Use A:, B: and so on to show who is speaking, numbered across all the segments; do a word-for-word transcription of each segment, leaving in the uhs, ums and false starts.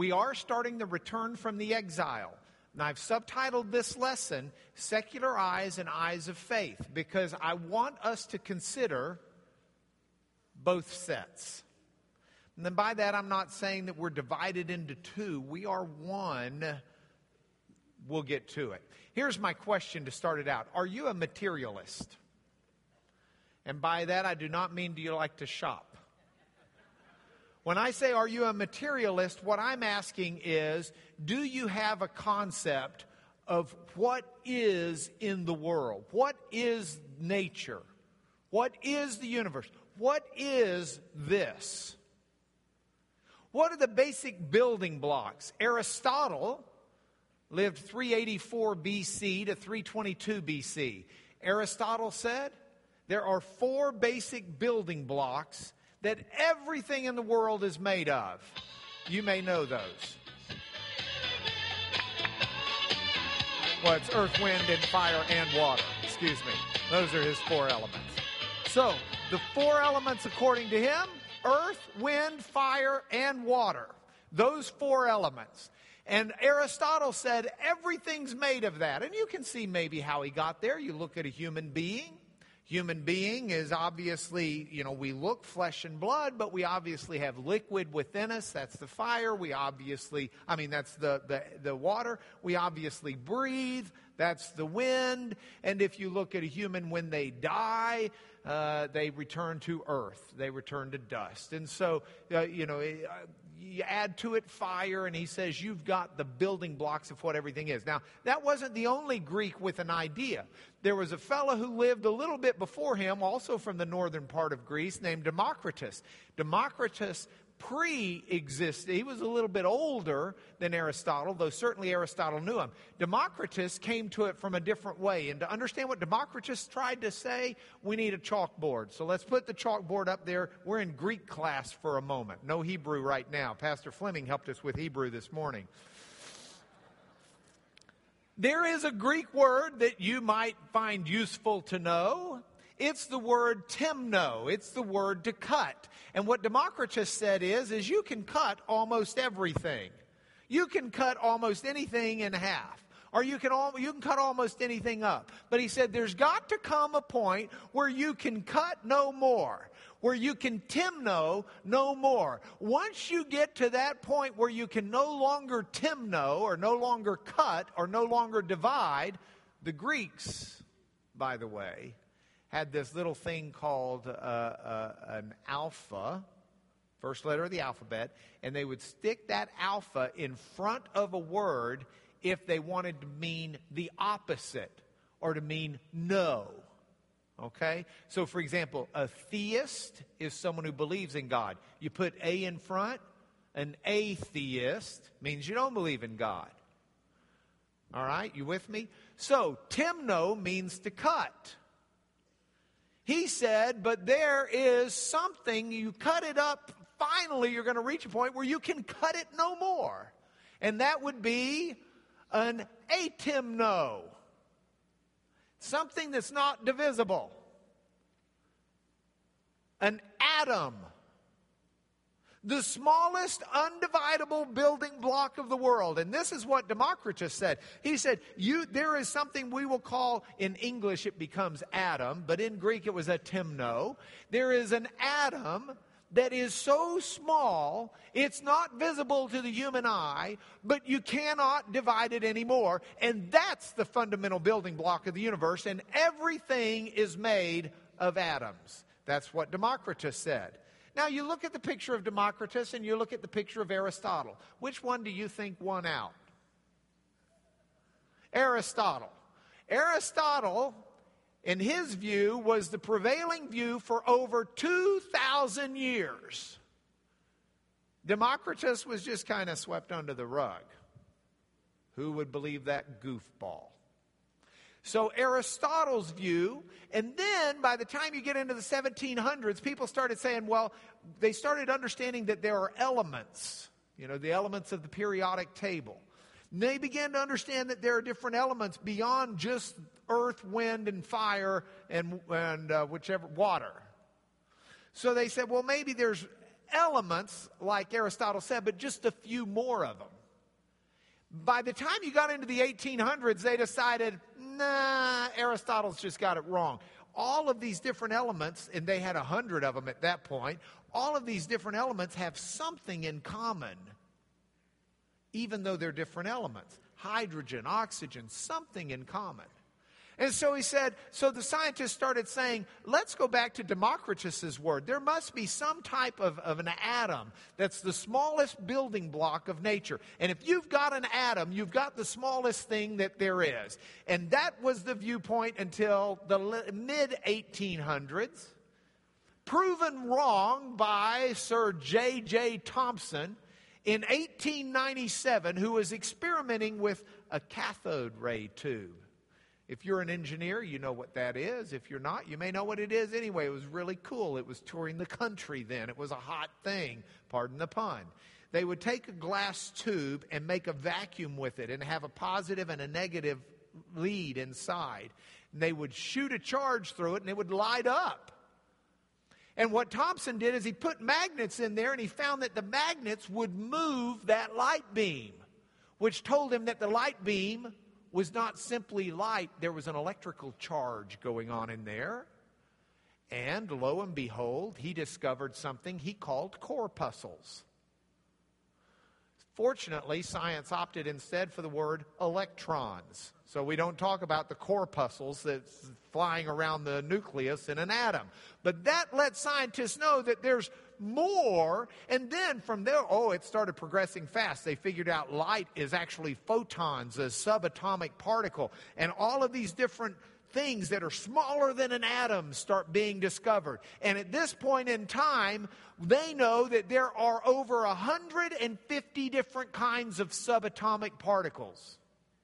A: we are starting the return from the exile. And I've subtitled this lesson, Secular Eyes and Eyes of Faith, because I want us to consider both sets. And then by that, I'm not saying that we're divided into two. We are one. We'll get to it. Here's my question to start it out. Are you a materialist? And by that, I do not mean do you like to shop. When I say, are you a materialist, what I'm asking is, do you have a concept of what is in the world? What is nature? What is the universe? What is this? What are the basic building blocks? Aristotle lived three eighty-four B C to three twenty-two B C. Aristotle said there are four basic building blocks that everything in the world is made of. You may know those. Well, it's earth, wind, and fire, and water. Excuse me. Those are his four elements. So, the four elements according to him, earth, wind, fire, and water. Those four elements. And Aristotle said everything's made of that. And you can see maybe how he got there. You look at a human being. Human being is obviously, you know, we look flesh and blood, but we obviously have liquid within us. That's the fire. We obviously, I mean, that's the, the, the water. We obviously breathe. That's the wind. And if you look at a human when they die, uh, they return to earth. They return to dust. And so, uh, you know, uh, you add to it fire, and he says you've got the building blocks of what everything is. Now, that wasn't the only Greek with an idea. There was a fellow who lived a little bit before him, also from the northern part of Greece, named Democritus. Democritus pre-existed. He was a little bit older than Aristotle, though certainly Aristotle knew him. Democritus came to it from a different way. And to understand what Democritus tried to say, we need a chalkboard. So let's put the chalkboard up there. We're in Greek class for a moment. No Hebrew right now. Pastor Fleming helped us with Hebrew this morning. There is a Greek word that you might find useful to know. It's the word temno. It's the word to cut. And what Democritus said is, is you can cut almost everything. You can cut almost anything in half. Or you can, al- you can cut almost anything up. But he said there's got to come a point where you can cut no more. Where you can temno no more. Once you get to that point where you can no longer temno, or no longer cut, or no longer divide, the Greeks, by the way, had this little thing called uh, uh, an alpha, first letter of the alphabet, and they would stick that alpha in front of a word if they wanted to mean the opposite, or to mean no. Okay? So, for example, a theist is someone who believes in God. You put A in front. An atheist means you don't believe in God. All right? You with me? So, temno means to cut. He said, but there is something, you cut it up, finally you're going to reach a point where you can cut it no more. And that would be an atemno. Something that's not divisible. An atom. The smallest undividable building block of the world. And this is what Democritus said. He said, "You there is something we will call," in English it becomes atom, but in Greek it was a temno. There is an atom that is so small, it's not visible to the human eye, but you cannot divide it anymore. And that's the fundamental building block of the universe, and everything is made of atoms. That's what Democritus said. Now, you look at the picture of Democritus and you look at the picture of Aristotle. Which one do you think won out? Aristotle. Aristotle, in his view, was the prevailing view for over two thousand years. Democritus was just kind of swept under the rug. Who would believe that goofball? So Aristotle's view, and then by the time you get into the seventeen hundreds, people started saying, well, they started understanding that there are elements, you know, the elements of the periodic table. And they began to understand that there are different elements beyond just earth, wind, and fire, and, and uh, whichever, water. So they said, well, maybe there's elements, like Aristotle said, but just a few more of them. By the time you got into the eighteen hundreds, they decided, nah, Aristotle's just got it wrong. All of these different elements, and they had a hundred of them at that point, all of these different elements have something in common, even though they're different elements. Hydrogen, oxygen, something in common. And so he said, so the scientists started saying, let's go back to Democritus's word. There must be some type of, of an atom that's the smallest building block of nature. And if you've got an atom, you've got the smallest thing that there is. And that was the viewpoint until the mid eighteen hundreds, proven wrong by Sir J J Thomson in eighteen ninety-seven, who was experimenting with a cathode ray tube. If you're an engineer, you know what that is. If you're not, you may know what it is anyway. It was really cool. It was touring the country then. It was a hot thing, pardon the pun. They would take a glass tube and make a vacuum with it and have a positive and a negative lead inside. And they would shoot a charge through it and it would light up. And what Thomson did is he put magnets in there and he found that the magnets would move that light beam, which told him that the light beam was not simply light. There was an electrical charge going on in there. And lo and behold, he discovered something he called corpuscles. Fortunately, science opted instead for the word electrons. So we don't talk about the corpuscles that's flying around the nucleus in an atom. But that let scientists know that there's more. And then from there, oh, it started progressing fast. They figured out light is actually photons, a subatomic particle. And all of these different things that are smaller than an atom start being discovered. And at this point in time, they know that there are over one hundred fifty different kinds of subatomic particles.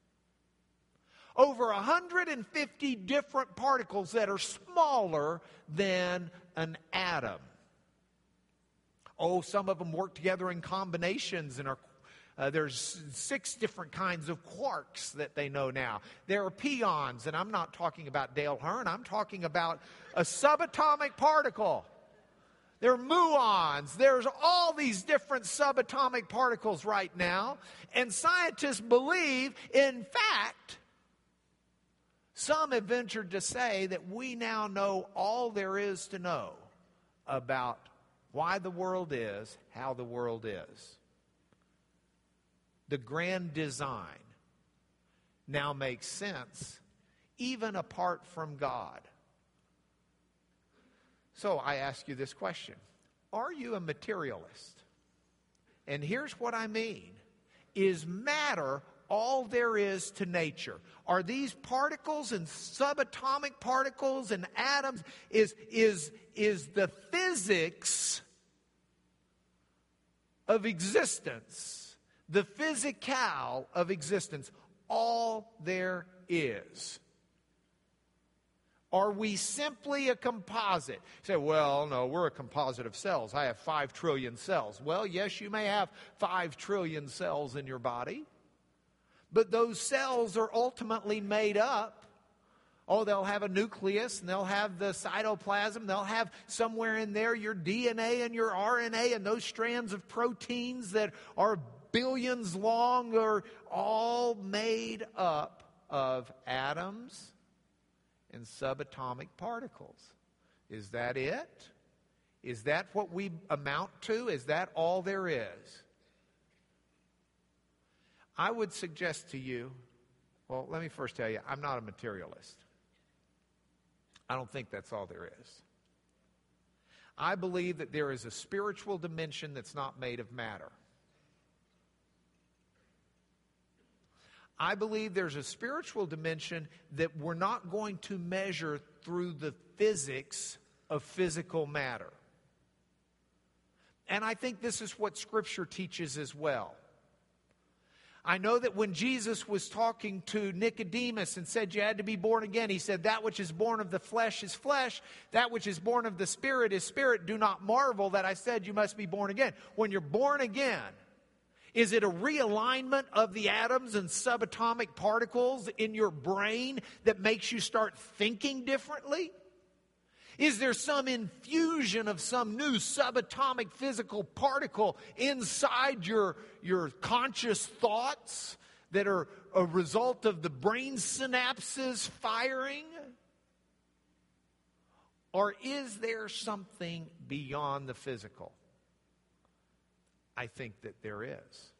A: Over one hundred fifty different particles that are smaller than an atom. Oh, some of them work together in combinations and are Uh, there's six different kinds of quarks that they know now. There are pions, and I'm not talking about Dale Hearn. I'm talking about a subatomic particle. There are muons. There's all these different subatomic particles right now. And scientists believe, in fact, some have ventured to say that we now know all there is to know about why the world is, how the world is. The grand design now makes sense, even apart from God. So I ask you this question. Are you a materialist? And here's what I mean. Is matter all there is to nature? Are these particles and subatomic particles and atoms, is, is, is the physics of existence, the physical of existence, all there is? Are we simply a composite? You say, well, no, we're a composite of cells. I have five trillion cells. Well, yes, you may have five trillion cells in your body, but those cells are ultimately made up. Oh, they'll have a nucleus, and they'll have the cytoplasm. They'll have somewhere in there your D N A and your R N A and those strands of proteins that are billions long, are all made up of atoms and subatomic particles. Is that it? Is that what we amount to? Is that all there is? I would suggest to you, well, let me first tell you, I'm not a materialist. I don't think that's all there is. I believe that there is a spiritual dimension that's not made of matter. I believe there's a spiritual dimension that we're not going to measure through the physics of physical matter. And I think this is what Scripture teaches as well. I know that when Jesus was talking to Nicodemus and said you had to be born again, he said, that which is born of the flesh is flesh, that which is born of the Spirit is spirit. Do not marvel that I said you must be born again. When you're born again, is it a realignment of the atoms and subatomic particles in your brain that makes you start thinking differently? Is there some infusion of some new subatomic physical particle inside your, your conscious thoughts that are a result of the brain synapses firing? Or is there something beyond the physical? I think that there is.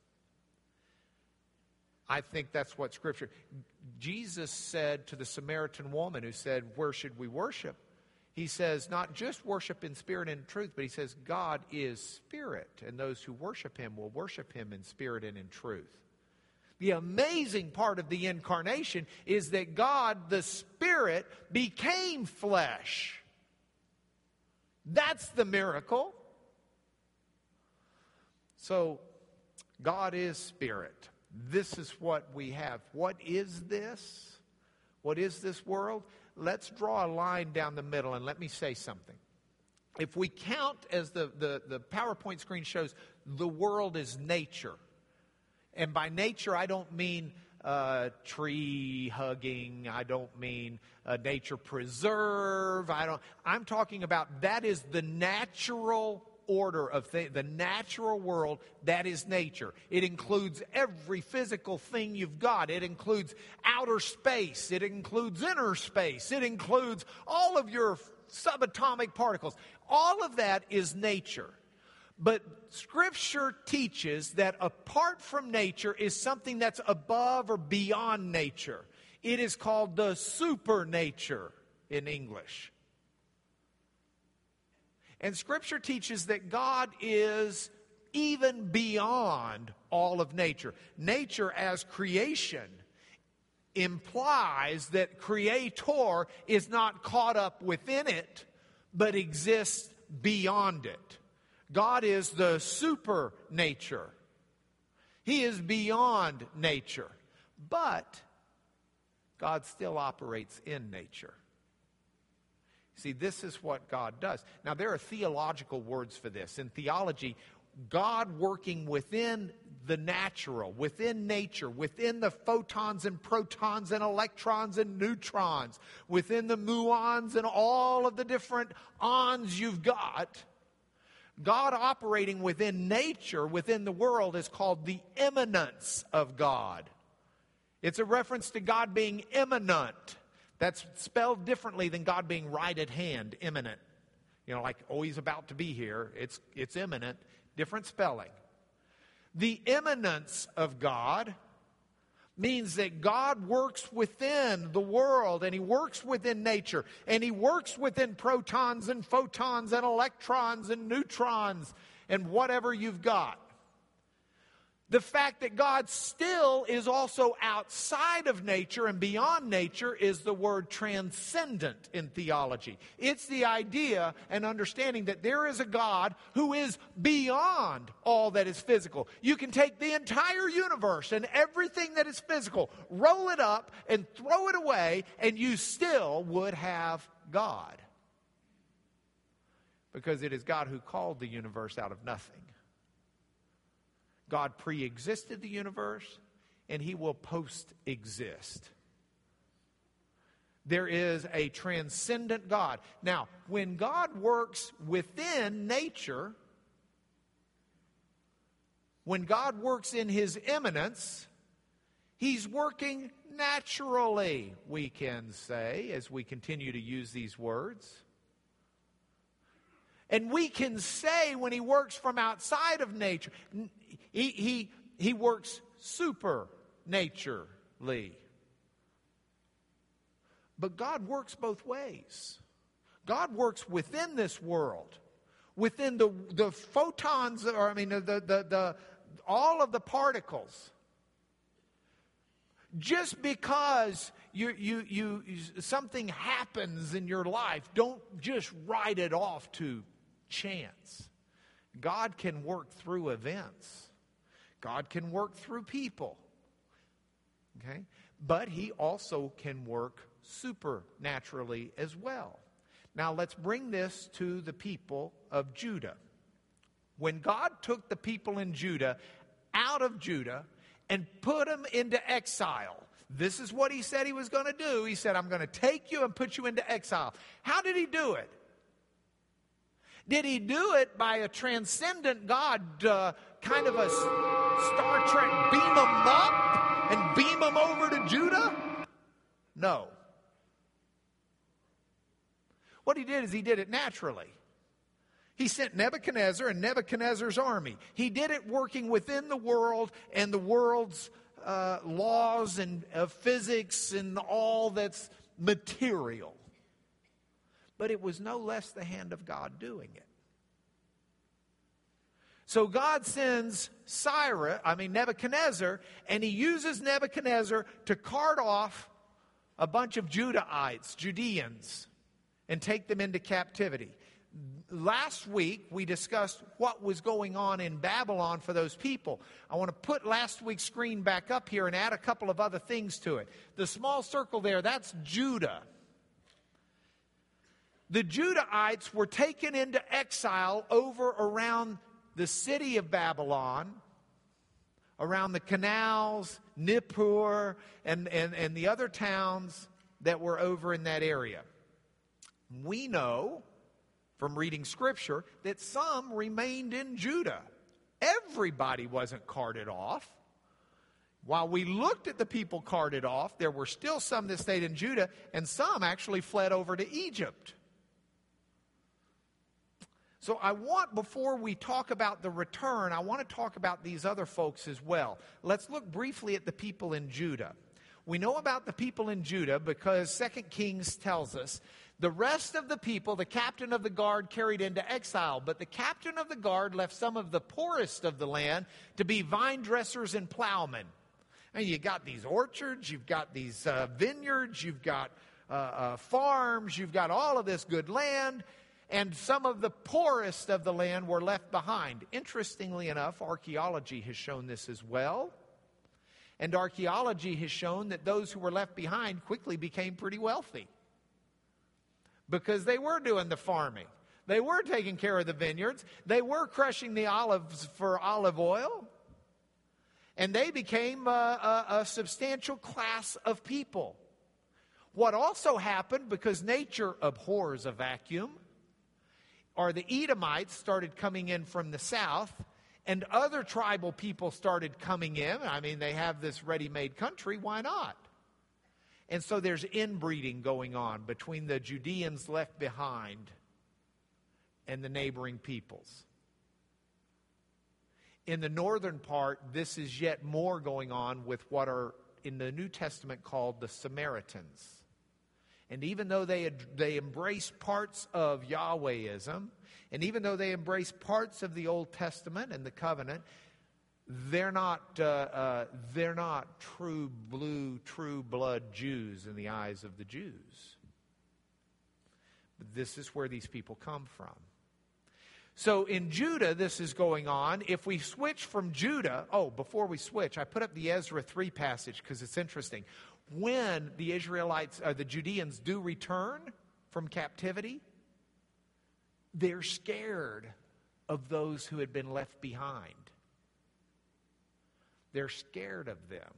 A: I think that's what Scripture... Jesus said to the Samaritan woman who said, where should we worship? He says, not just worship in spirit and in truth, but he says, God is spirit, and those who worship him will worship him in spirit and in truth. The amazing part of the incarnation is that God, the Spirit, became flesh. That's the miracle. So, God is spirit. This is what we have. What is this? What is this world? Let's draw a line down the middle and let me say something. If we count, as the, the, the PowerPoint screen shows, the world is nature. And by nature, I don't mean uh, tree hugging. I don't mean uh, nature preserve. I don't. I'm talking about that is the natural order of things, the natural world. That is nature. It includes every physical thing you've got. It includes outer space. It includes inner space. It includes all of your subatomic particles. All of that is nature. But Scripture teaches that apart from nature is something that's above or beyond nature. It is called the supernature in English. And Scripture teaches that God is even beyond all of nature. Nature as creation implies that Creator is not caught up within it, but exists beyond it. God is the supernature. He is beyond nature. But God still operates in nature. See, this is what God does. Now, there are theological words for this. In theology, God working within the natural, within nature, within the photons and protons and electrons and neutrons, within the muons and all of the different ons you've got, God operating within nature, within the world, is called the immanence of God. It's a reference to God being immanent. That's spelled differently than God being right at hand, imminent. You know, like, oh, he's about to be here. It's, it's imminent. Different spelling. The immanence of God means that God works within the world, and he works within nature, and he works within protons and photons and electrons and neutrons and whatever you've got. The fact that God still is also outside of nature and beyond nature is the word transcendent in theology. It's the idea and understanding that there is a God who is beyond all that is physical. You can take the entire universe and everything that is physical, roll it up and throw it away, and you still would have God. Because it is God who called the universe out of nothing. God pre-existed the universe, and he will post-exist. There is a transcendent God. Now, when God works within nature, when God works in his immanence, he's working naturally, we can say, as we continue to use these words. And we can say when he works from outside of nature, he, he, he works supernaturally. But God works both ways. God works within this world, within the, the photons, or I mean, the, the, the, all of the particles. Just because you, you, you, something happens in your life, don't just write it off to chance. God can work through events. God can work through people. Okay? But he also can work supernaturally as well. Now let's bring this to the people of Judah. When God took the people in Judah out of Judah and put them into exile, this is what he said he was going to do. He said, I'm going to take you and put you into exile. How did he do it? Did he do it by a transcendent God, uh, kind of a Star Trek beam them up and beam them over to Judah? No. What he did is he did it naturally. He sent Nebuchadnezzar and Nebuchadnezzar's army. He did it working within the world and the world's uh, laws and uh, physics and all that's material. But it was no less the hand of God doing it. So God sends Cyrus, I mean Nebuchadnezzar, and he uses Nebuchadnezzar to cart off a bunch of Judahites, Judeans, and take them into captivity. Last week, we discussed what was going on in Babylon for those people. I want to put last week's screen back up here and add a couple of other things to it. The small circle there, that's Judah. The Judahites were taken into exile over around the city of Babylon, around the canals, Nippur, and, and, and the other towns that were over in that area. We know from reading Scripture that some remained in Judah. Everybody wasn't carted off. While we looked at the people carted off, there were still some that stayed in Judah, and some actually fled over to Egypt. So I want, before we talk about the return, I want to talk about these other folks as well. Let's look briefly at the people in Judah. We know about the people in Judah because Second Kings tells us the rest of the people, the captain of the guard carried into exile, but the captain of the guard left some of the poorest of the land to be vine dressers and plowmen. And you got these orchards, you've got these uh, vineyards, you've got uh, uh, farms, you've got all of this good land. And some of the poorest of the land were left behind. Interestingly enough, archaeology has shown this as well. And archaeology has shown that those who were left behind quickly became pretty wealthy. Because they were doing the farming. They were taking care of the vineyards. They were crushing the olives for olive oil. And they became a, a, a substantial class of people. What also happened, because nature abhors a vacuum, or the Edomites started coming in from the south, and other tribal people started coming in. I mean, they have this ready-made country. Why not? And so there's inbreeding going on between the Judeans left behind and the neighboring peoples. In the northern part, this is yet more going on with what are in the New Testament called the Samaritans. And even though they had, they embraced parts of Yahwehism, and even though they embraced parts of the Old Testament and the covenant, they're not uh, uh, they're not true blue, true blood Jews in the eyes of the Jews. But this is where these people come from. So in Judah, this is going on. If we switch from Judah, oh, before we switch, I put up the Ezra three passage because it's interesting. When the Israelites, or the Judeans, do return from captivity, they're scared of those who had been left behind. They're scared of them.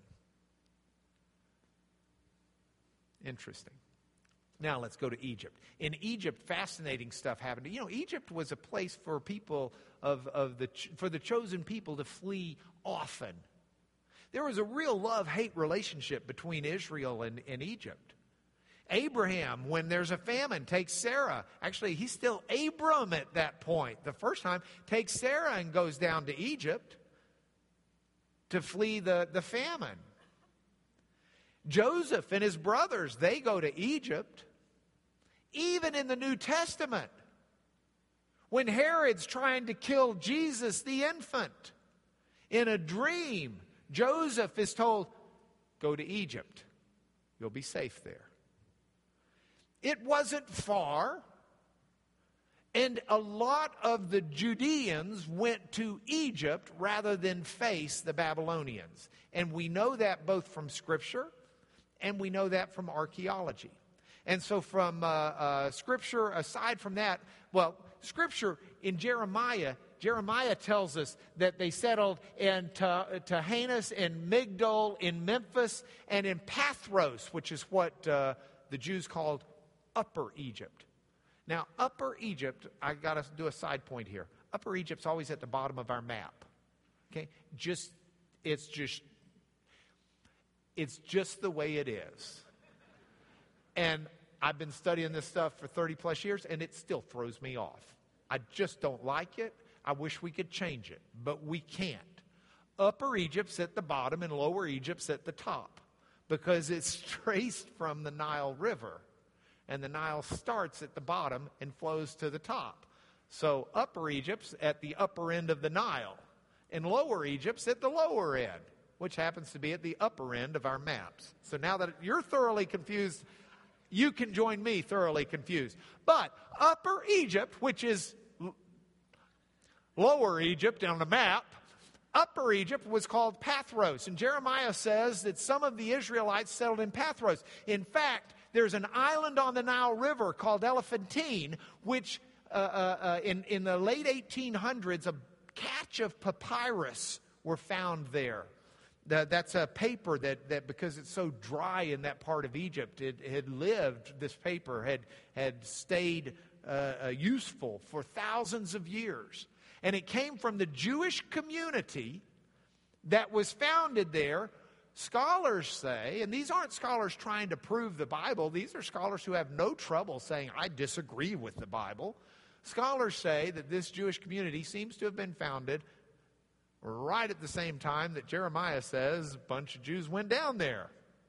A: Interesting. Now let's go to Egypt. In Egypt, fascinating stuff happened. You know, Egypt was a place for people of, of the for the chosen people to flee often. There was a real love-hate relationship between Israel and, and Egypt. Abraham, when there's a famine, takes Sarah. Actually, he's still Abram at that point. The first time, takes Sarah and goes down to Egypt to flee the, the famine. Joseph and his brothers, they go to Egypt. Even in the New Testament, when Herod's trying to kill Jesus the infant, in a dream, Joseph is told, go to Egypt. You'll be safe there. It wasn't far, and a lot of the Judeans went to Egypt rather than face the Babylonians. And we know that both from Scripture, and we know that from archaeology. And so from uh, uh, Scripture, aside from that, well, Scripture in Jeremiah, Jeremiah tells us that they settled in Tahanas and Migdol, in Memphis, and in Pathros, which is what uh, the Jews called Upper Egypt. Now, Upper Egypt, I got to do a side point here. Upper Egypt's always at the bottom of our map. Okay? Just, it's just, it's just the way it is. And I've been studying this stuff for thirty plus years, and it still throws me off. I just don't like it. I wish we could change it, but we can't. Upper Egypt's at the bottom and Lower Egypt's at the top because it's traced from the Nile River. And the Nile starts at the bottom and flows to the top. So Upper Egypt's at the upper end of the Nile, and Lower Egypt's at the lower end, which happens to be at the upper end of our maps. So now that you're thoroughly confused, you can join me thoroughly confused. But Upper Egypt, which is Lower Egypt on the map, Upper Egypt was called Pathros. And Jeremiah says that some of the Israelites settled in Pathros. In fact, there's an island on the Nile River called Elephantine, which uh, uh, uh, in, in the late eighteen hundreds, a catch of papyrus were found there. The, that's a paper that, that, because it's so dry in that part of Egypt, it had lived, this paper had, had stayed uh, uh, useful for thousands of years. And it came from the Jewish community that was founded there. Scholars say, and these aren't scholars trying to prove the Bible, these are scholars who have no trouble saying, I disagree with the Bible. Scholars say that this Jewish community seems to have been founded right at the same time that Jeremiah says a bunch of Jews went down there.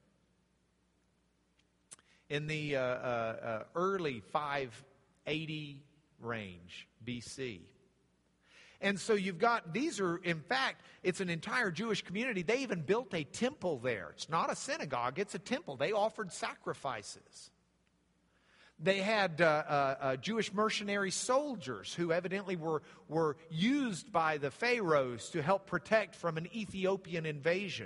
A: In the uh, uh, uh, early five eighty range B C. And so you've got, these are, in fact, it's an entire Jewish community. They even built a temple there. It's not a synagogue, it's a temple. They offered sacrifices. They had uh, uh, uh, Jewish mercenary soldiers who evidently were, were used by the pharaohs to help protect from an Ethiopian invasion.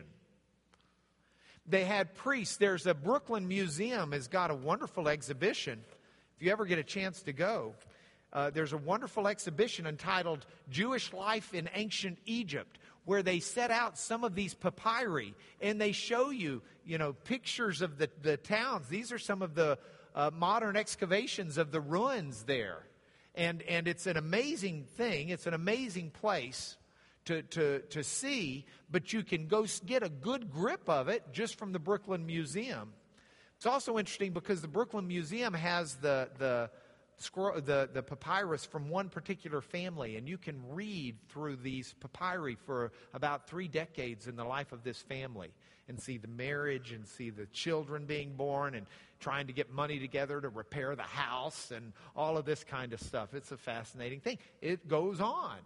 A: They had priests. There's a Brooklyn Museum has got a wonderful exhibition. If you ever get a chance to go, Uh, there's a wonderful exhibition entitled Jewish Life in Ancient Egypt, where they set out some of these papyri, and they show you, you know, pictures of the, the towns. These are some of the uh, modern excavations of the ruins there. And, and it's an amazing thing. It's an amazing place to, to, to see, but you can go get a good grip of it just from the Brooklyn Museum. It's also interesting because the Brooklyn Museum has the... the The, the papyrus from one particular family, and you can read through these papyri for about three decades in the life of this family and see the marriage and see the children being born and trying to get money together to repair the house and all of this kind of stuff. It's a fascinating thing. It goes on.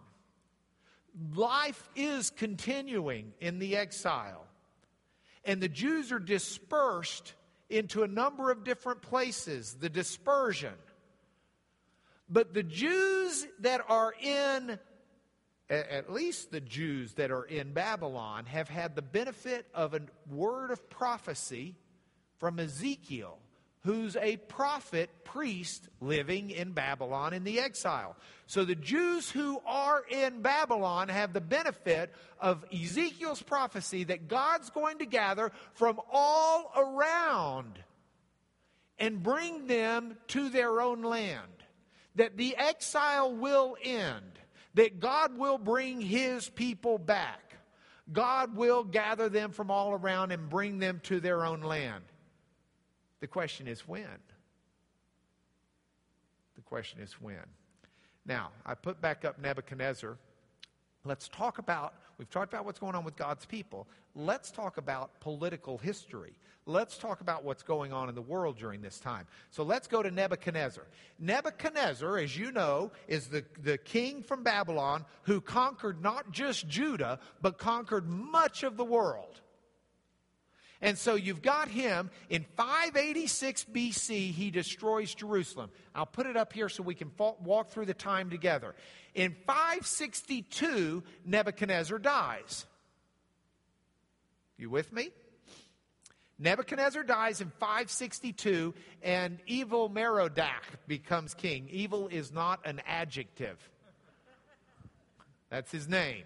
A: Life is continuing in the exile, and the Jews are dispersed into a number of different places. The dispersion. But the Jews that are in, at least the Jews that are in Babylon, have had the benefit of a word of prophecy from Ezekiel, who's a prophet priest living in Babylon in the exile. So the Jews who are in Babylon have the benefit of Ezekiel's prophecy that God's going to gather from all around and bring them to their own land. That the exile will end. That God will bring His people back. God will gather them from all around and bring them to their own land. The question is when? The question is when. Now, I put back up Nebuchadnezzar. Let's talk about, we've talked about what's going on with God's people. Let's talk about political history. Let's talk about what's going on in the world during this time. So let's go to Nebuchadnezzar. Nebuchadnezzar, as you know, is the, the king from Babylon who conquered not just Judah, but conquered much of the world. And so you've got him in five eighty-six B C, he destroys Jerusalem. I'll put it up here so we can walk through the time together. In five sixty-two, Nebuchadnezzar dies. You with me? Nebuchadnezzar dies in five sixty-two, and evil Merodach becomes king. Evil is not an adjective. That's his name.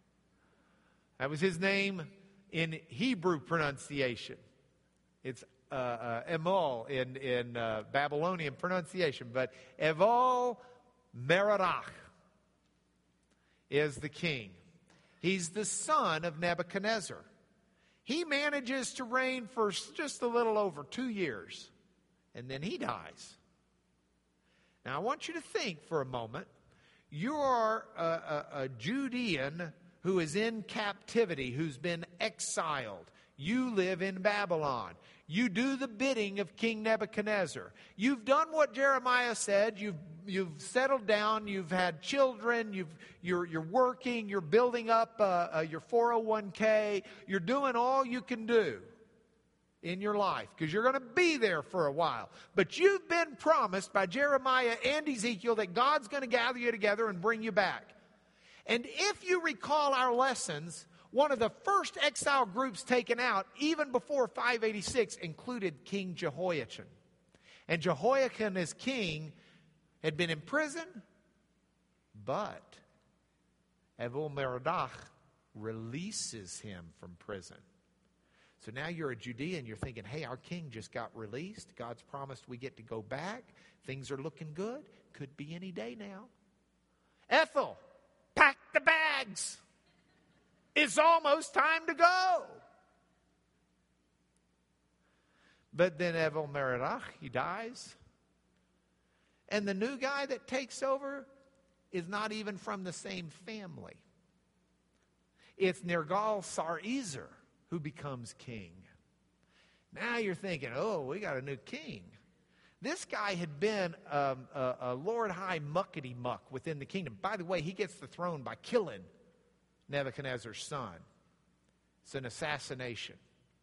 A: That was his name in Hebrew pronunciation. It's uh, uh, Emul in, in uh, Babylonian pronunciation, but Evil Merodach is the king. He's the son of Nebuchadnezzar. He manages to reign for just a little over two years, and then he dies. Now, I want you to think for a moment. You are a, a, a Judean who is in captivity, who's been exiled. You live in Babylon. You do the bidding of King Nebuchadnezzar. You've done what Jeremiah said. You've, you've settled down. You've had children. You've, you're, you're working. You're building up uh, uh, your four oh one k. You're doing all you can do in your life because you're going to be there for a while. But you've been promised by Jeremiah and Ezekiel that God's going to gather you together and bring you back. And if you recall our lessons, one of the first exile groups taken out, even before five eighty-six, included King Jehoiachin. And Jehoiachin, as king, had been in prison, but Evil-Merodach releases him from prison. So now you're a Judean, you're thinking, hey, our king just got released. God's promised we get to go back. Things are looking good. Could be any day now. Ethel, pack the bags. It's almost time to go. But then Evil-Merodach, he dies. And the new guy that takes over is not even from the same family. It's Nergal-Sarezer who becomes king. Now you're thinking, oh, we got a new king. This guy had been um, a, a Lord High muckety-muck within the kingdom. By the way, he gets the throne by killing Nebuchadnezzar's son. It's an assassination.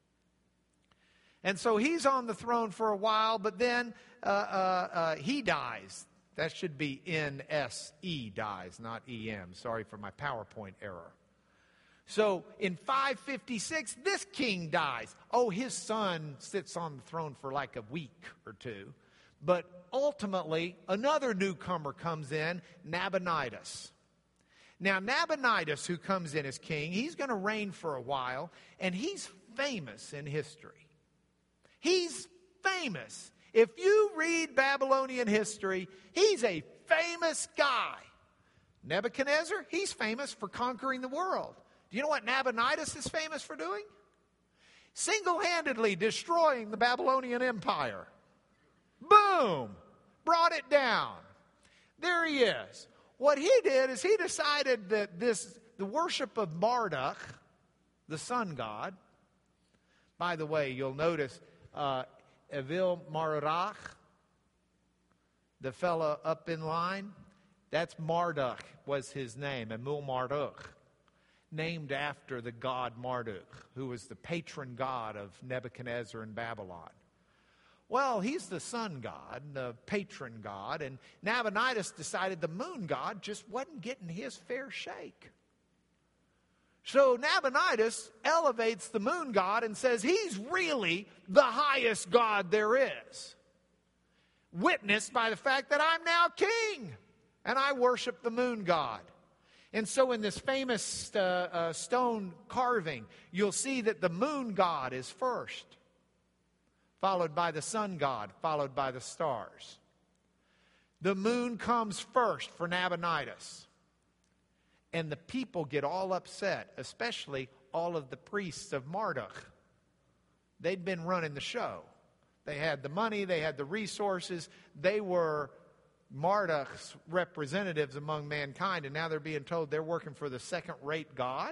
A: And so he's on the throne for a while, but then uh, uh, uh, he dies. That should be N S E dies, not E M. Sorry for my PowerPoint error. So in five fifty-six, this king dies. Oh, his son sits on the throne for like a week or two. But ultimately, another newcomer comes in, Nabonidus. Now, Nabonidus, who comes in as king, he's going to reign for a while, and he's famous in history. He's famous. If you read Babylonian history, he's a famous guy. Nebuchadnezzar, he's famous for conquering the world. Do you know what Nabonidus is famous for doing? Single-handedly destroying the Babylonian Empire. Boom! Brought it down. There he is. What he did is he decided that this, the worship of Marduk, the sun god, by the way, you'll notice uh, Evil-Merodach, the fellow up in line, that's Marduk was his name, Emul-Marduk, named after the god Marduk, who was the patron god of Nebuchadnezzar in Babylon. Well, he's the sun god, the patron god, and Nabonidus decided the moon god just wasn't getting his fair shake. So Nabonidus elevates the moon god and says he's really the highest god there is. Witnessed by the fact that I'm now king and I worship the moon god. And so in this famous uh, uh, stone carving, you'll see that the moon god is first, followed by the sun god, followed by the stars. The moon comes first for Nabonidus. And the people get all upset, especially all of the priests of Marduk. They'd been running the show. They had the money, they had the resources. They were Marduk's representatives among mankind, and now they're being told they're working for the second-rate God.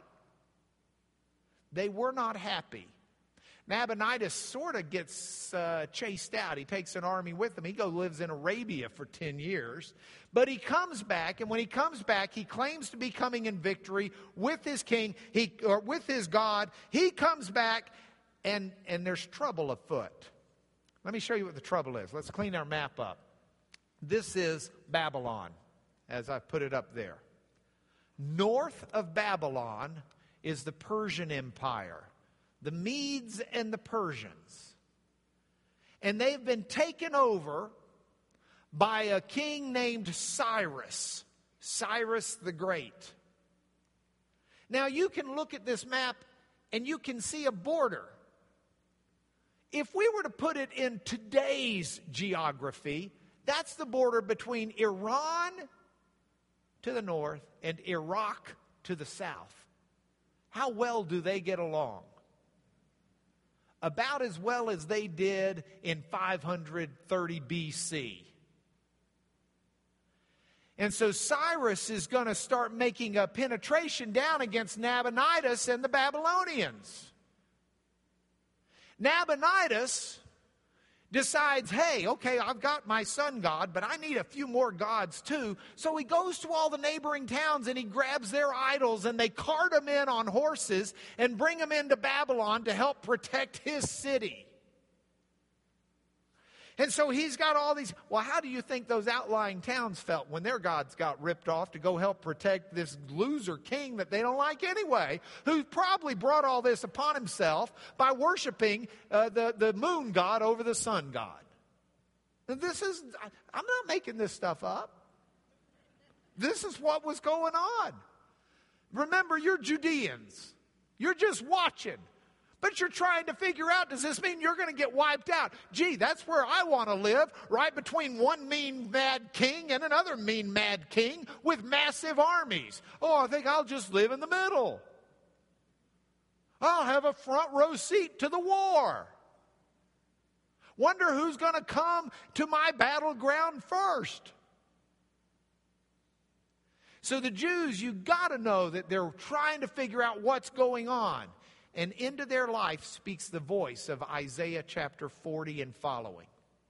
A: They were not happy. Nabonidus sort of gets uh, chased out. He takes an army with him. He goes lives in Arabia for ten years. But he comes back, and when he comes back, he claims to be coming in victory with his king, he, or with his God. He comes back, and, and there's trouble afoot. Let me show you what the trouble is. Let's clean our map up. This is Babylon, as I've put it up there. North of Babylon is the Persian Empire. The Medes and the Persians. And they've been taken over by a king named Cyrus. Cyrus the Great. Now you can look at this map and you can see a border. If we were to put it in today's geography, that's the border between Iran to the north and Iraq to the south. How well do they get along? About as well as they did in five hundred thirty B C. And so Cyrus is going to start making a penetration down against Nabonidus and the Babylonians. Nabonidus decides, hey, okay, I've got my sun god, but I need a few more gods too. So he goes to all the neighboring towns and he grabs their idols and they cart them in on horses and bring them into Babylon to help protect his city. And so he's got all these. Well, how do you think those outlying towns felt when their gods got ripped off to go help protect this loser king that they don't like anyway, who probably brought all this upon himself by worshiping uh, the, the moon god over the sun god? And this is, I'm not making this stuff up. This is what was going on. Remember, you're Judeans. You're just watching. But you're trying to figure out, does this mean you're going to get wiped out? Gee, that's where I want to live, right between one mean, mad king and another mean, mad king with massive armies. Oh, I think I'll just live in the middle. I'll have a front row seat to the war. Wonder who's going to come to my battleground first. So the Jews, you got to know that they're trying to figure out what's going on. And into their life speaks the voice of Isaiah chapter forty and following.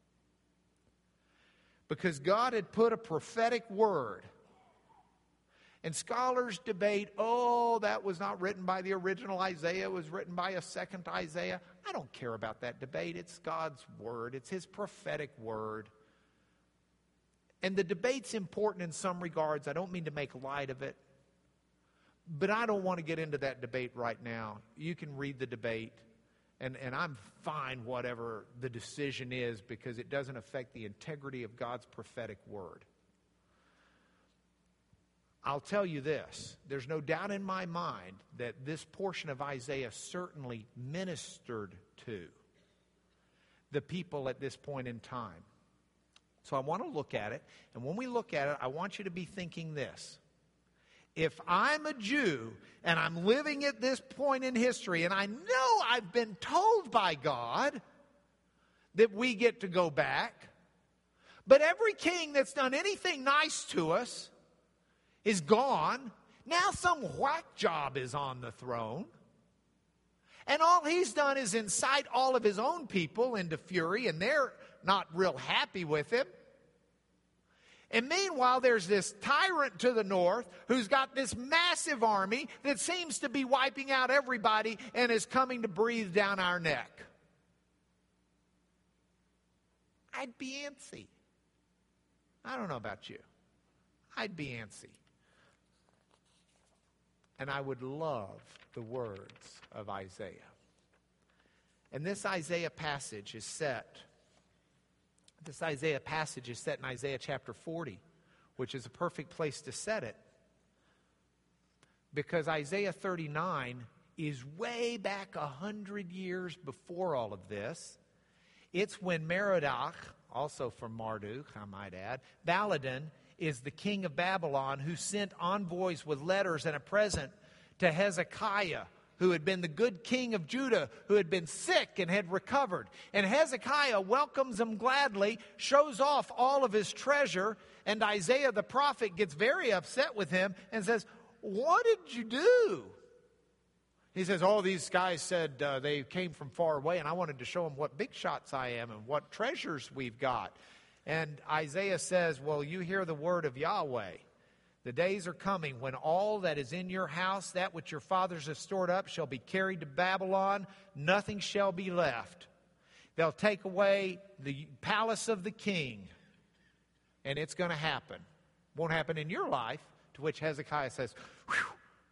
A: Because God had put a prophetic word. And scholars debate, oh, that was not written by the original Isaiah, it was written by a second Isaiah. I don't care about that debate. It's God's word. It's His prophetic word. And the debate's important in some regards. I don't mean to make light of it. But I don't want to get into that debate right now. You can read the debate, and, and I'm fine whatever the decision is because it doesn't affect the integrity of God's prophetic word. I'll tell you this. There's no doubt in my mind that this portion of Isaiah certainly ministered to the people at this point in time. So I want to look at it, and when we look at it, I want you to be thinking this. If I'm a Jew and I'm living at this point in history and I know I've been told by God that we get to go back, but every king that's done anything nice to us is gone, now some whack job is on the throne, and all he's done is incite all of his own people into fury and they're not real happy with him. And meanwhile, there's this tyrant to the north who's got this massive army that seems to be wiping out everybody and is coming to breathe down our neck. I'd be antsy. I don't know about you. I'd be antsy. And I would love the words of Isaiah. And this Isaiah passage is set This Isaiah passage is set in Isaiah chapter forty, which is a perfect place to set it. Because Isaiah thirty-nine is way back a hundred years before all of this. It's when Merodach, also from Marduk, I might add, Baladan is the king of Babylon who sent envoys with letters and a present to Hezekiah, who had been the good king of Judah, who had been sick and had recovered. And Hezekiah welcomes him gladly, shows off all of his treasure, and Isaiah the prophet gets very upset with him and says, what did you do? He says, oh, these guys said uh, they came from far away, and I wanted to show them what big shots I am and what treasures we've got. And Isaiah says, well, you hear the word of Yahweh. The days are coming when all that is in your house, that which your fathers have stored up, shall be carried to Babylon. Nothing shall be left. They'll take away the palace of the king. And it's going to happen. Won't happen in your life. To which Hezekiah says, whew.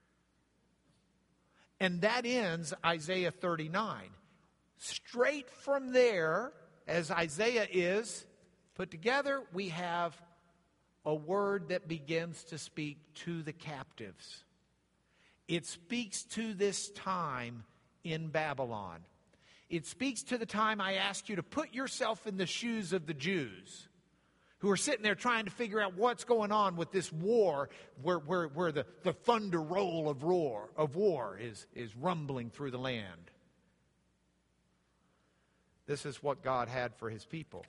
A: And that ends Isaiah thirty-nine. Straight from there, as Isaiah is put together, we have a word that begins to speak to the captives. It speaks to this time in Babylon. It speaks to the time I asked you to put yourself in the shoes of the Jews who are sitting there trying to figure out what's going on with this war where, where, where the, the thunder roll of roar of war is, is rumbling through the land. This is what God had for his people.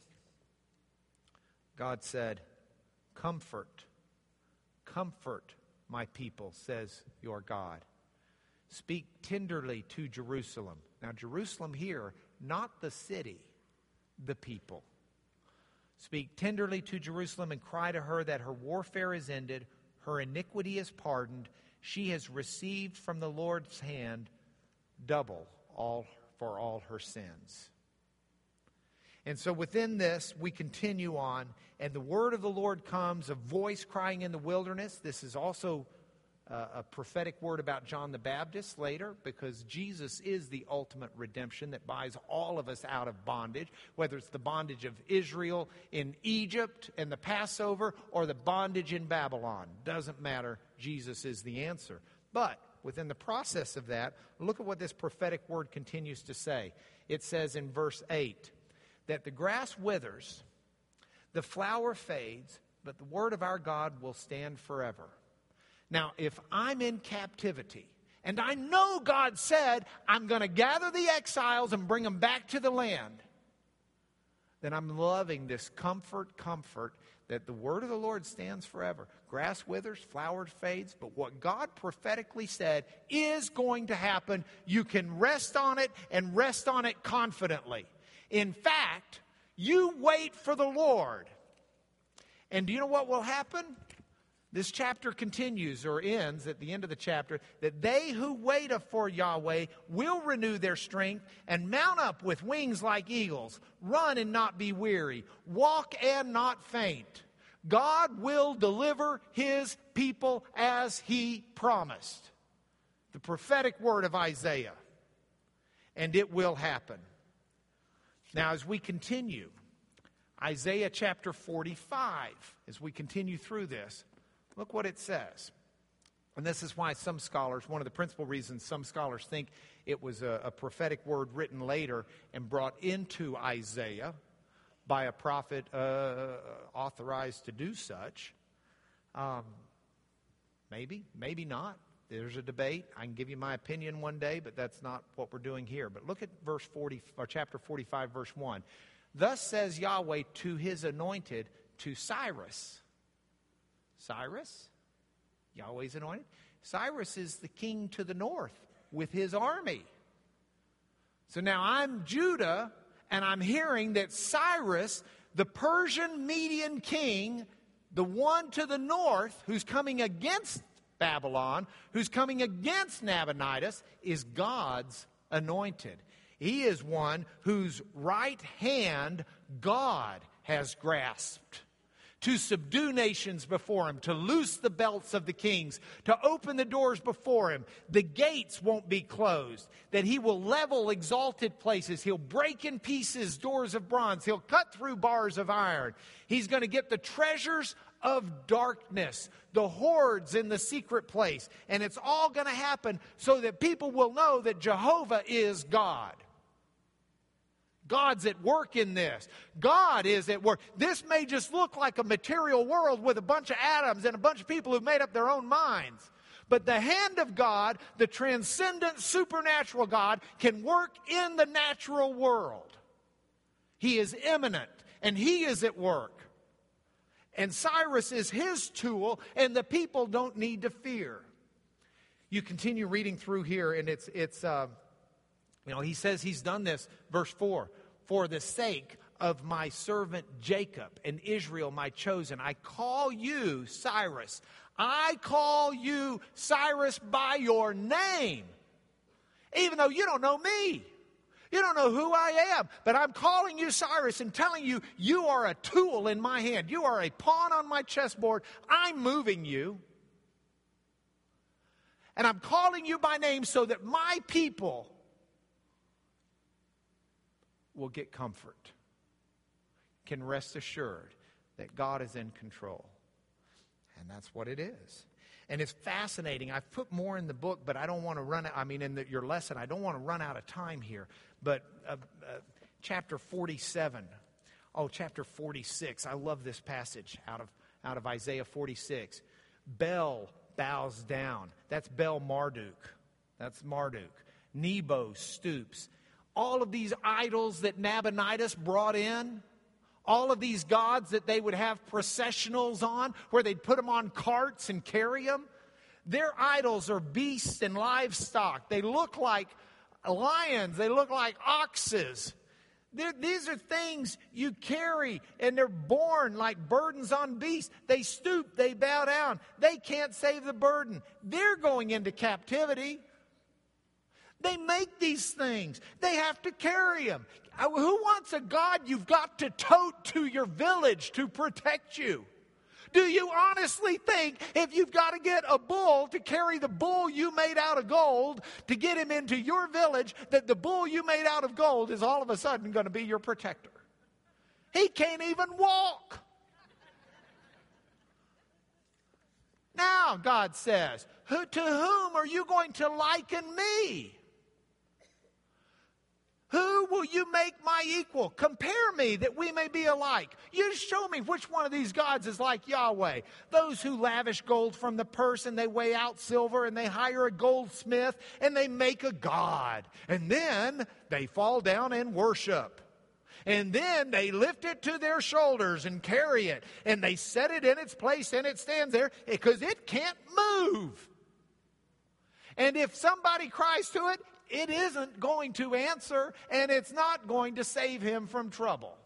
A: God said, "Comfort, comfort my people, says your God. Speak tenderly to Jerusalem." Now, Jerusalem here, not the city, the people. "Speak tenderly to Jerusalem and cry to her that her warfare is ended, her iniquity is pardoned, she has received from the Lord's hand double all for all her sins." And so within this, we continue on, and the word of the Lord comes, a voice crying in the wilderness. This is also uh, a prophetic word about John the Baptist later, because Jesus is the ultimate redemption that buys all of us out of bondage, whether it's the bondage of Israel in Egypt and the Passover or the bondage in Babylon. Doesn't matter. Jesus is the answer. But within the process of that, look at what this prophetic word continues to say. It says in verse eight, that the grass withers, the flower fades, but the word of our God will stand forever. Now, if I'm in captivity, and I know God said, I'm going to gather the exiles and bring them back to the land, then I'm loving this comfort, comfort, that the word of the Lord stands forever. Grass withers, flower fades, but what God prophetically said is going to happen. You can rest on it and rest on it confidently. In fact, you wait for the Lord. And do you know what will happen? This chapter continues or ends at the end of the chapter, that they who wait for Yahweh will renew their strength and mount up with wings like eagles, run and not be weary, walk and not faint. God will deliver his people as he promised. The prophetic word of Isaiah. And it will happen. Now, as we continue, Isaiah chapter forty-five, as we continue through this, look what it says. And this is why some scholars, one of the principal reasons some scholars think it was a, a prophetic word written later and brought into Isaiah by a prophet uh, authorized to do such. Um, maybe, maybe not. There's a debate. I can give you my opinion one day, but that's not what we're doing here. But look at verse forty, or chapter forty-five, verse one. Thus says Yahweh to his anointed, to Cyrus. Cyrus? Yahweh's anointed? Cyrus is the king to the north with his army. So now I'm Judah, and I'm hearing that Cyrus, the Persian Median king, the one to the north who's coming against Babylon, who's coming against Nabonidus, is God's anointed. He is one whose right hand God has grasped to subdue nations before him, to loose the belts of the kings, to open the doors before him. The gates won't be closed, that he will level exalted places. He'll break in pieces doors of bronze. He'll cut through bars of iron. He's going to get the treasures of darkness, the hoards in the secret place. And it's all going to happen so that people will know that Jehovah is God. God's at work in this. God is at work. This may just look like a material world with a bunch of atoms and a bunch of people who've made up their own minds. But the hand of God, the transcendent supernatural God, can work in the natural world. He is immanent and he is at work. And Cyrus is his tool, and the people don't need to fear. You continue reading through here, and it's, it's uh, you know, he says he's done this, verse four, for the sake of my servant Jacob and Israel, my chosen. I call you, Cyrus. I call you, Cyrus, by your name, even though you don't know me. You don't know who I am, but I'm calling you Cyrus and telling you, you are a tool in my hand. You are a pawn on my chessboard. I'm moving you. And I'm calling you by name so that my people will get comfort, can rest assured that God is in control. And that's what it is. And it's fascinating. I've put more in the book, but I don't want to run out. I mean, in the, your lesson, I don't want to run out of time here. But uh, uh, chapter forty-seven, oh, chapter forty-six. I love this passage out of, out of Isaiah forty-six. Bel bows down. That's Bel Marduk. That's Marduk. Nebo stoops. All of these idols that Nabonidus brought in, all of these gods that they would have processionals on, where they'd put them on carts and carry them, their idols are beasts and livestock. They look like lions. They look like oxes. They're, these are things you carry, and they're born like burdens on beasts. They stoop, they bow down. They can't save the burden. They're going into captivity. They make these things. They have to carry them. Who wants a God you've got to tote to your village to protect you? Do you honestly think if you've got to get a bull to carry the bull you made out of gold to get him into your village, that the bull you made out of gold is all of a sudden going to be your protector? He can't even walk. Now, God says, Who, to whom are you going to liken me? Who will you make my equal? Compare me that we may be alike. You show me which one of these gods is like Yahweh. Those who lavish gold from the purse and they weigh out silver and they hire a goldsmith and they make a god. And then they fall down and worship. And then they lift it to their shoulders and carry it. And they set it in its place and it stands there because it can't move. And if somebody cries to it, it isn't going to answer, and it's not going to save him from trouble.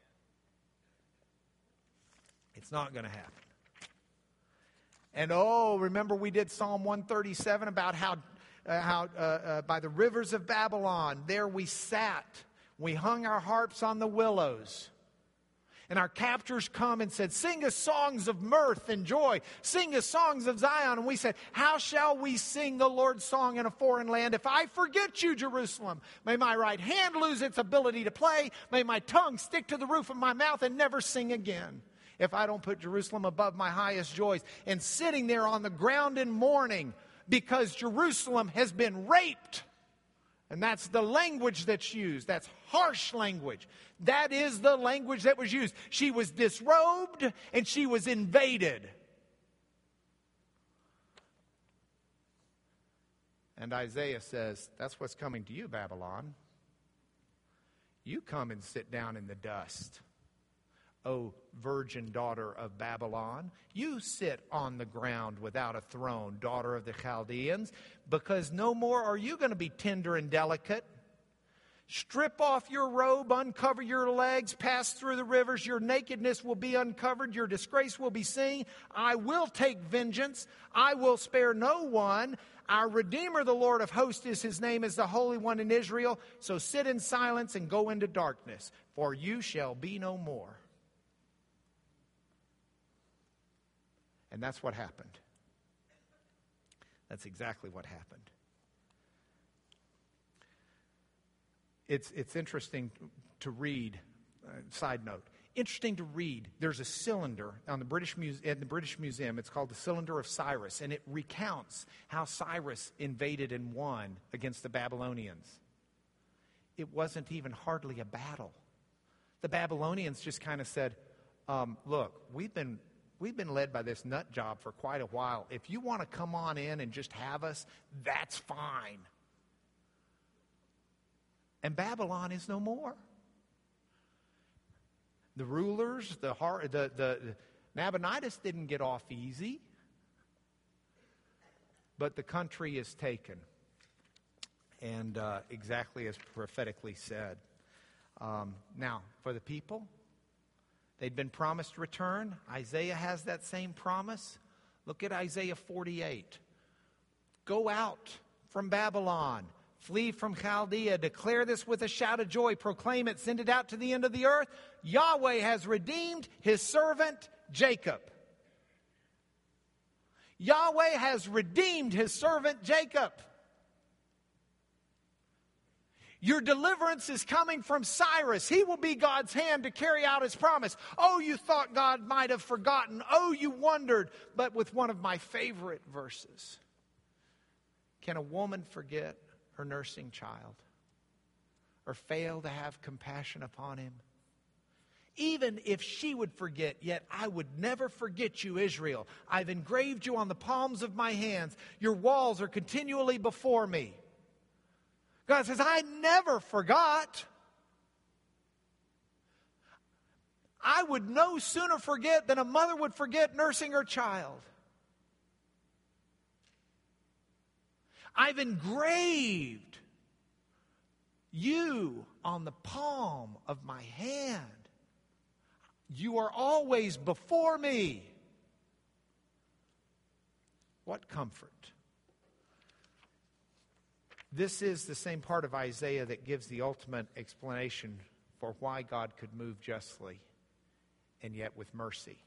A: It's not going to happen. And oh, remember we did Psalm one thirty-seven about how, uh, how uh, uh, by the rivers of Babylon, there we sat. We hung our harps on the willows. And our captors come and said, sing us songs of mirth and joy. Sing us songs of Zion. And we said, how shall we sing the Lord's song in a foreign land? If I forget you, Jerusalem, may my right hand lose its ability to play. May my tongue stick to the roof of my mouth and never sing again. If I don't put Jerusalem above my highest joys. And sitting there on the ground in mourning because Jerusalem has been raped. And that's the language that's used. That's harsh language. That is the language that was used. She was disrobed and she was invaded. And Isaiah says, that's what's coming to you, Babylon. You come and sit down in the dust, O virgin daughter of Babylon. You sit on the ground without a throne, daughter of the Chaldeans, because no more are you going to be tender and delicate. Strip off your robe, uncover your legs, pass through the rivers. Your nakedness will be uncovered. Your disgrace will be seen. I will take vengeance. I will spare no one. Our Redeemer, the Lord of hosts, is his name, is the Holy One in Israel. So sit in silence and go into darkness, for you shall be no more. And that's what happened. That's exactly what happened. It's, it's interesting to read, uh, side note, interesting to read. There's a cylinder on the British Muse- at the British Museum. It's called the Cylinder of Cyrus, and it recounts how Cyrus invaded and won against the Babylonians. It wasn't even hardly a battle. The Babylonians just kind of said, um, look, we've been... We've been led by this nut job for quite a while. If you want to come on in and just have us, that's fine. And Babylon is no more. The rulers, the, the, the Nabonidus didn't get off easy. But the country is taken. And uh, exactly as prophetically said. Um, now, for the people, they'd been promised return. Isaiah has that same promise. Look at Isaiah forty-eight. Go out from Babylon. Flee from Chaldea. Declare this with a shout of joy. Proclaim it. Send it out to the end of the earth. Yahweh has redeemed his servant Jacob. Yahweh has redeemed his servant Jacob. Your deliverance is coming from Cyrus. He will be God's hand to carry out his promise. Oh, you thought God might have forgotten. Oh, you wondered. But with one of my favorite verses. Can a woman forget her nursing child? or fail to have compassion upon him? Even if she would forget, yet I would never forget you, Israel. I've engraved you on the palms of my hands. Your walls are continually before me. God says, I never forgot. I would no sooner forget than a mother would forget nursing her child. I've engraved you on the palm of my hand. You are always before me. What comfort. This is the same part of Isaiah that gives the ultimate explanation for why God could move justly and yet with mercy.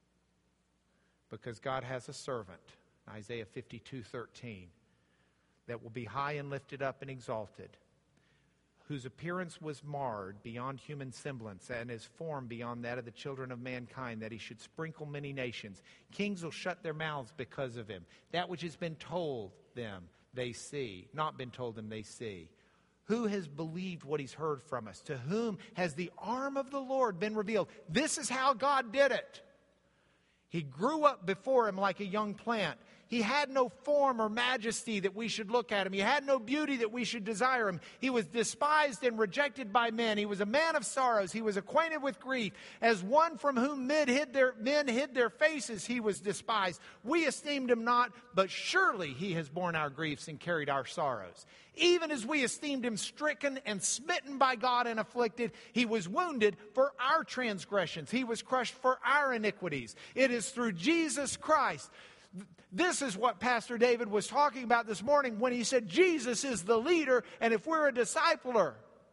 A: Because God has a servant, Isaiah fifty-two thirteen, that will be high and lifted up and exalted, whose appearance was marred beyond human semblance, and his form beyond that of the children of mankind, that he should sprinkle many nations. Kings will shut their mouths because of him. That which has been told them, they see. Not been told them, they see. Who has believed what he's heard from us? To whom has the arm of the Lord been revealed? This is how God did it. He grew up before him like a young plant. He had no form or majesty that we should look at him. He had no beauty that we should desire him. He was despised and rejected by men. He was a man of sorrows. He was acquainted with grief. As one from whom men hid their, men hid their faces, he was despised. We esteemed him not, but surely he has borne our griefs and carried our sorrows. Even as we esteemed him stricken and smitten by God and afflicted, he was wounded for our transgressions. He was crushed for our iniquities. It is through Jesus Christ. This is what Pastor David was talking about this morning when he said Jesus is the leader, and if we're a discipler,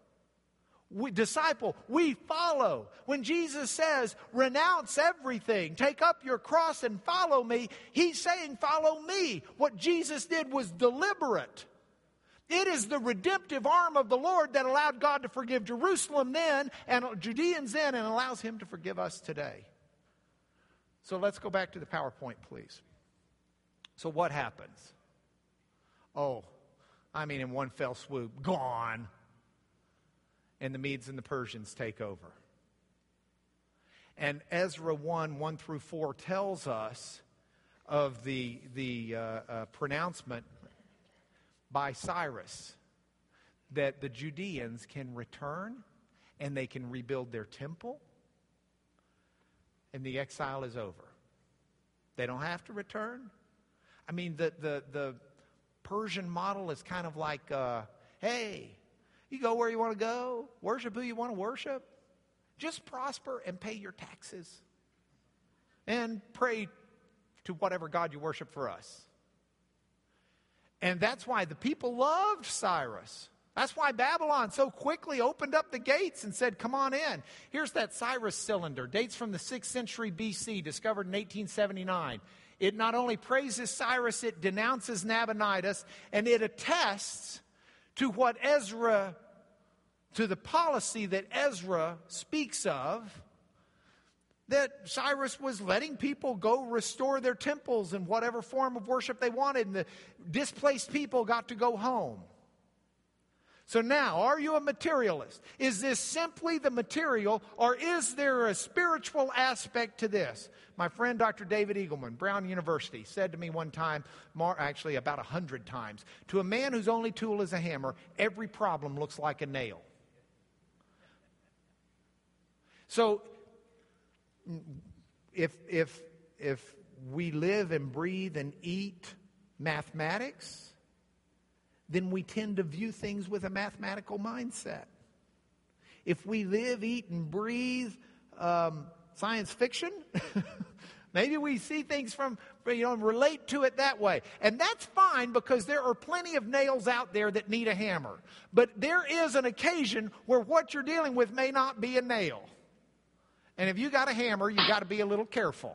A: we disciple, we follow. When Jesus says, renounce everything, take up your cross and follow me, he's saying, follow me. What Jesus did was deliberate. It is the redemptive arm of the Lord that allowed God to forgive Jerusalem then and Judeans then and allows him to forgive us today. So let's go back to the PowerPoint, please. So what happens? Oh, I mean, in one fell swoop, gone. And the Medes and the Persians take over. And Ezra one, one through four tells us of the, the uh, uh, pronouncement by Cyrus that the Judeans can return and they can rebuild their temple and the exile is over. They don't have to return. I mean, the, the, the Persian model is kind of like, uh, hey, you go where you want to go, worship who you want to worship, just prosper and pay your taxes and pray to whatever God you worship for us. And that's why the people loved Cyrus. That's why Babylon so quickly opened up the gates and said, come on in. Here's that Cyrus cylinder, dates from the sixth century B C, discovered in eighteen seventy-nine. It not only praises Cyrus, it denounces Nabonidus, and it attests to what Ezra, to the policy that Ezra speaks of, that Cyrus was letting people go restore their temples in whatever form of worship they wanted, and the displaced people got to go home. So now, are you a materialist? Is this simply the material, or is there a spiritual aspect to this? My friend Doctor David Eagleman, Brown University, said to me one time, more, actually about a hundred times, to a man whose only tool is a hammer, every problem looks like a nail. So, if if if we live and breathe and eat mathematics, then we tend to view things with a mathematical mindset. If we live, eat, and breathe um, science fiction, maybe we see things from, you know, relate to it that way. And that's fine because there are plenty of nails out there that need a hammer. But there is an occasion where what you're dealing with may not be a nail. And if you got a hammer, you got to be a little careful.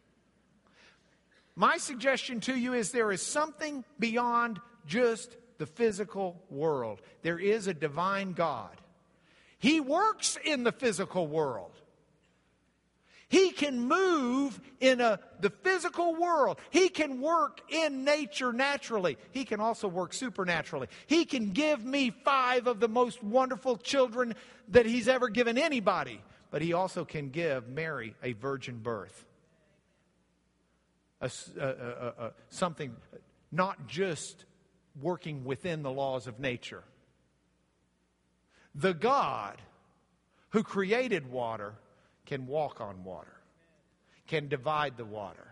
A: My suggestion to you is there is something beyond just the physical world. There is a divine God. He works in the physical world. He can move in a, the physical world. He can work in nature naturally. He can also work supernaturally. He can give me five of the most wonderful children that He's ever given anybody. But He also can give Mary a virgin birth. A, a, a, a, something not just working within the laws of nature. The God who created water can walk on water, can divide the water.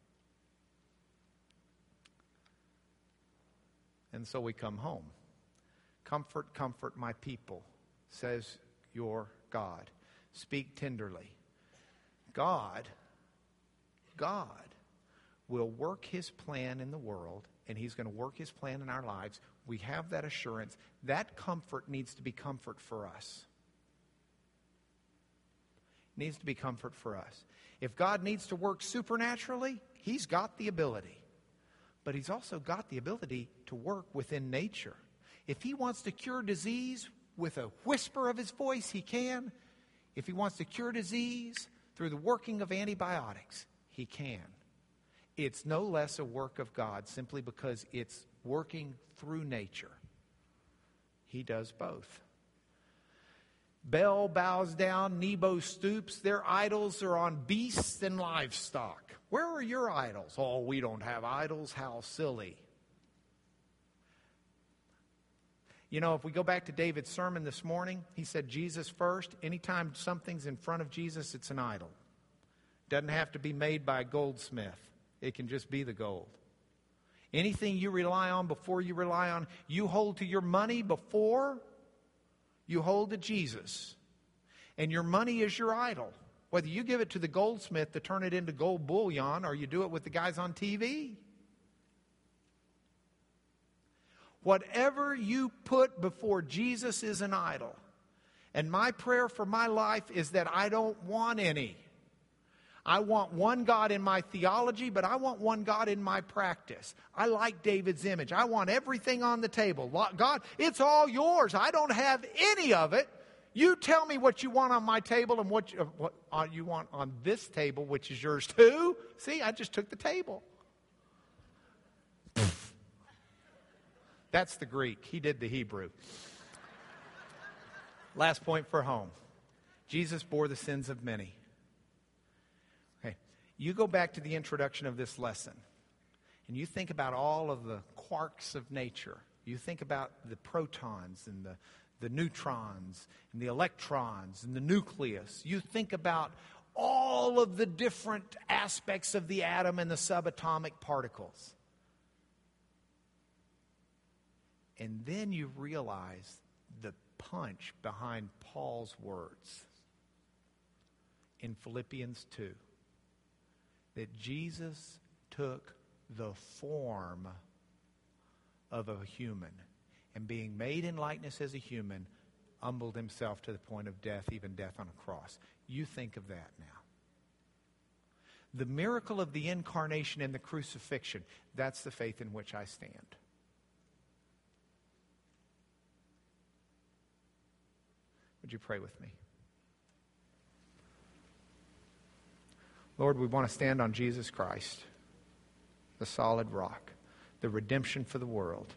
A: And so we come home. Comfort, comfort my people, says your God. Speak tenderly. God, God will work His plan in the world, and He's going to work His plan in our lives. We have that assurance. That comfort needs to be comfort for us. Needs to be comfort for us. If God needs to work supernaturally, He's got the ability. But He's also got the ability to work within nature. If He wants to cure disease with a whisper of His voice, He can. If He wants to cure disease through the working of antibiotics, He can. It's no less a work of God simply because it's working through nature. He does both. Bel bows down, Nebo stoops. Their idols are on beasts and livestock. Where are your idols? Oh, we don't have idols. How silly. You know, if we go back to David's sermon this morning, he said Jesus first. Anytime something's in front of Jesus, it's an idol. Doesn't have to be made by a goldsmith. It can just be the gold. Anything you rely on before you rely on, you hold to your money before you hold to Jesus. And your money is your idol. Whether you give it to the goldsmith to turn it into gold bullion or you do it with the guys on T V. Whatever you put before Jesus is an idol. And my prayer for my life is that I don't want any. I want one God in my theology, but I want one God in my practice. I like David's image. I want everything on the table. God, it's all yours. I don't have any of it. You tell me what you want on my table and what you, what you want on this table, which is yours too. See, I just took the table. That's the Greek. He did the Hebrew. Last point for home. Jesus bore the sins of many. You go back to the introduction of this lesson, and you think about all of the quarks of nature. You think about the protons and the, the neutrons and the electrons and the nucleus. You think about all of the different aspects of the atom and the subatomic particles. And then you realize the punch behind Paul's words in Philippians two. That Jesus took the form of a human, and being made in likeness as a human, humbled Himself to the point of death, even death on a cross. You think of that now. The miracle of the incarnation and the crucifixion, that's the faith in which I stand. Would you pray with me? Lord, we want to stand on Jesus Christ, the solid rock, the redemption for the world.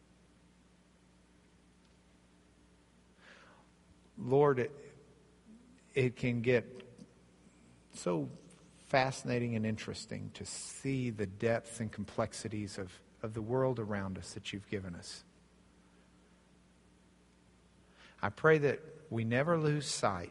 A: Lord, it, it can get so fascinating and interesting to see the depths and complexities of, of the world around us that You've given us. I pray that we never lose sight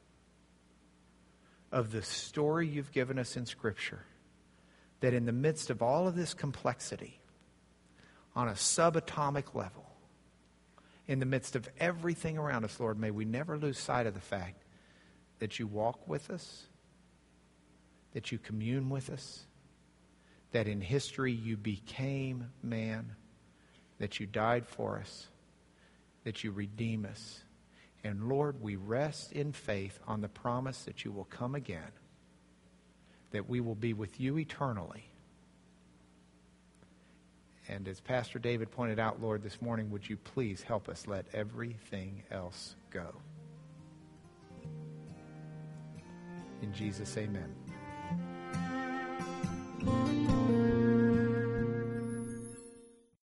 A: of the story You've given us in Scripture, that in the midst of all of this complexity, on a subatomic level, in the midst of everything around us, Lord, may we never lose sight of the fact that You walk with us, that You commune with us, that in history You became man, that You died for us, that You redeem us. And Lord, we rest in faith on the promise that You will come again, that we will be with You eternally. And as Pastor David pointed out, Lord, this morning, would You please help us let everything else go? In Jesus, amen.